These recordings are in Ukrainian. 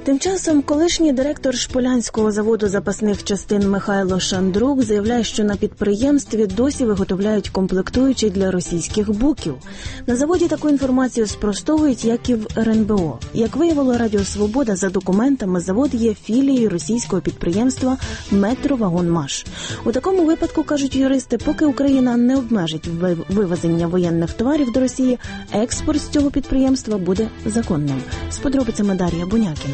Тим часом колишній директор Шполянського заводу запасних частин Михайло Шандрук заявляє, що на підприємстві досі виготовляють комплектуючі для російських буків. На заводі таку інформацію спростовують, як і в РНБО. Як виявило Радіо Свобода, за документами завод є філією російського підприємства «Метровагонмаш». У такому випадку, кажуть юристи, поки Україна не обмежить вивезення воєнних товарів до Росії, експорт з цього підприємства буде законним. З подробицями Дар'я Бунякіна.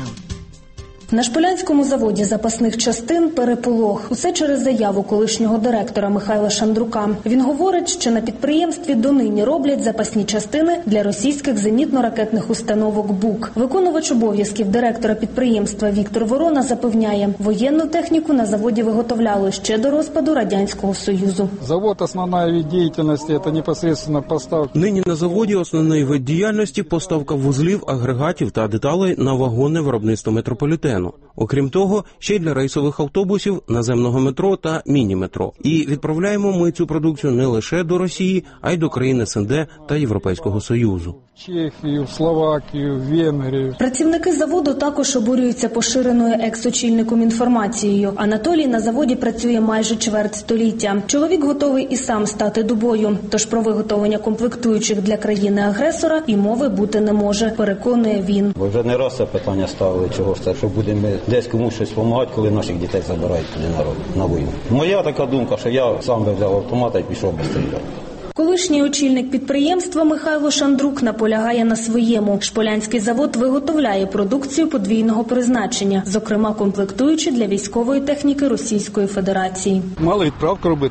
На Шполянському заводі запасних частин переполох. Усе через заяву колишнього директора Михайла Шандрука. Він говорить, що на підприємстві донині роблять запасні частини для російських зенітно-ракетних установок БУК. Виконувач обов'язків директора підприємства Віктор Ворона запевняє, воєнну техніку на заводі виготовляли ще до розпаду Радянського Союзу. Завод, основна вид діяльності – це непосредственно поставка. Нині на заводі основний вид діяльності – поставка вузлів, агрегатів та деталей на вагонне виробництво метрополітену. Окрім того, ще й для рейсових автобусів, наземного метро та міні-метро. І відправляємо ми цю продукцію не лише до Росії, а й до країн СНД та Європейського Союзу. Чехію, Словакію, Венгрію. Працівники заводу також обурюються поширеною екс-очільником інформацією. Анатолій на заводі працює майже чверть століття. Чоловік готовий і сам стати до бою. Тож про виготовлення комплектуючих для країни-агресора і мови бути не може, переконує він. Бо вже не раз це питання ставили, чого ж це, що будемо десь комусь щось допомагати, коли наших дітей забирають туди на війну. Моя така думка, що я сам би взяв автомата і пішов би стріляти. Колишній очільник підприємства Михайло Шандрук наполягає на своєму. Шполянський завод виготовляє продукцію подвійного призначення, зокрема комплектуючі для військової техніки Російської Федерації. Мали відправку робити,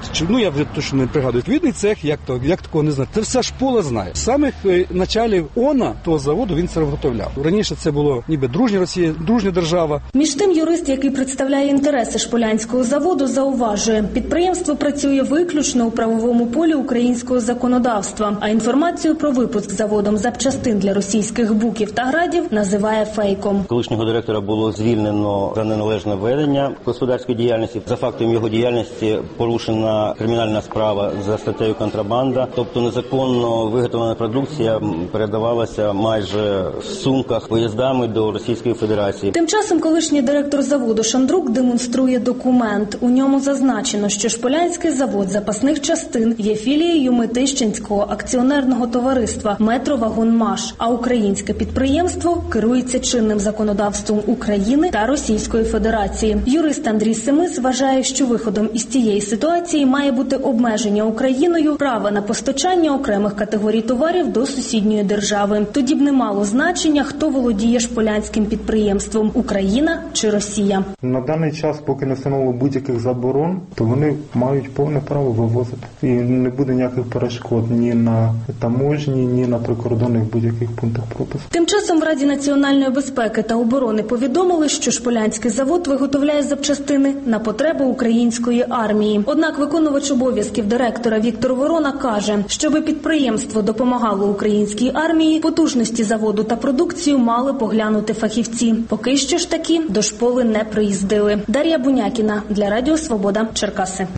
я вже точно не пригадую. Відповідний цех, як такого не знаю. Це вся шпола знає. З самих началів того заводу він це виготовляв. Раніше це було ніби дружня Росія, дружня держава. Між тим юрист, який представляє інтереси Шполянського заводу, зауважує, підприємство працює виключно у правовому полі українського законодавства, а інформацію про випуск заводом запчастин для російських буків та градів називає фейком. Колишнього директора було звільнено за неналежне ведення господарської діяльності. За фактом його діяльності порушена кримінальна справа за статтею контрабанда, тобто незаконно виготовлена продукція передавалася майже в сумках поїздами до Російської Федерації. Тим часом колишній директор заводу Шандрук демонструє документ. У ньому зазначено, що Шполянський завод запасних частин є філією Метищинського акціонерного товариства «Метровагонмаш», а українське підприємство керується чинним законодавством України та Російської Федерації. Юрист Андрій Семис вважає, що виходом із цієї ситуації має бути обмеження Україною права на постачання окремих категорій товарів до сусідньої держави. Тоді б не мало значення, хто володіє шполянським підприємством – Україна чи Росія. На даний час, поки не встановлено будь-яких заборон, то вони мають повне право вивозити. І не буде ніяких перешкод ні на таможні, ні на прикордонних будь-яких пунктах пропуску. Тим часом в Раді національної безпеки та оборони повідомили, що Шполянський завод виготовляє запчастини на потреби української армії. Однак виконувач обов'язків директора Віктор Ворона каже, щоби підприємство допомагало українській армії, потужності заводу та продукцію мали поглянути фахівці. Поки що ж таки до шполи не приїздили. Дар'я Бунякіна для Радіо Свобода, Черкаси.